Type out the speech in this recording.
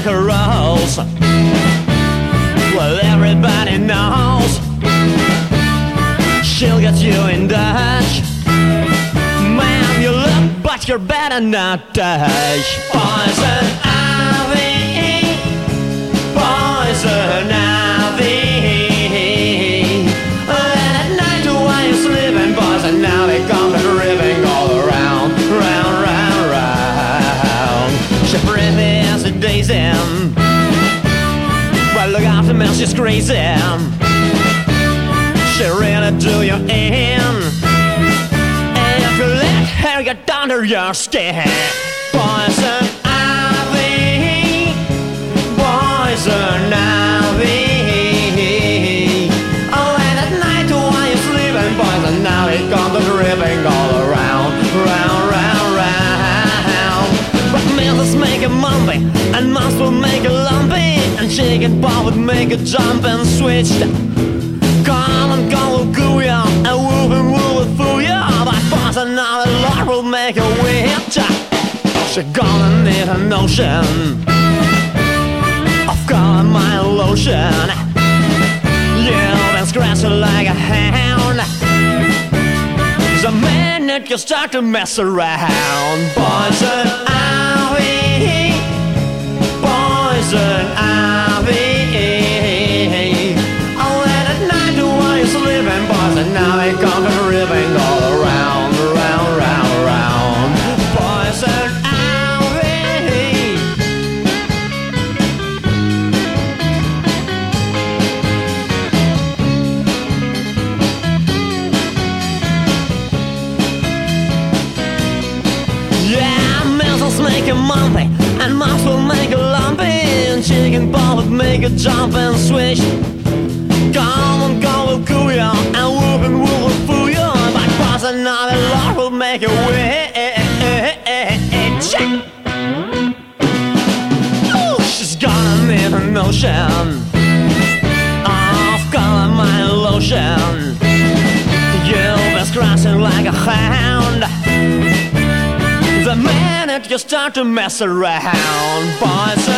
rock and rolls. Well, everybody knows she'll get you in Dutch. Man, you look, but you're better not touch. Poison ivy, poison ivy. And at night while you're sleeping, poison ivy comes dripping all around, round, round, round. She pretty as a daisy. Well, look after me, she's crazy. She really do you in. And if you let her get under your skin. Poison ivy, poison ivy. Oh, and at night while you're sleeping, poison ivy comes dripping all around, round, round, round. But mills make it mumpy, and mouse will make it lumpy, and chicken paw would make it jump and switch. Come and go will goo ya, and whooping will fool ya. But poison ivy Lord will make a witch. She gonna need a notion of calling my lotion. You've been scratching like a hound. The minute you start to mess around. Poison ivy, poison ivy. Oh, and at night while you're sleeping, poison ivy comes ripping all around, round, round, round. Poison ivy. Yeah, mills make it mumpy, and mouse will make it lumpy, and chicken paw would make it jump and switch. Come and go will cool ya, and whooping will fool ya. But poison ivy Lord will make it witch. Ooh, she's gonna need a notion of calling my lotion. You've been scratching like a hound. The minute you start to mess around, poison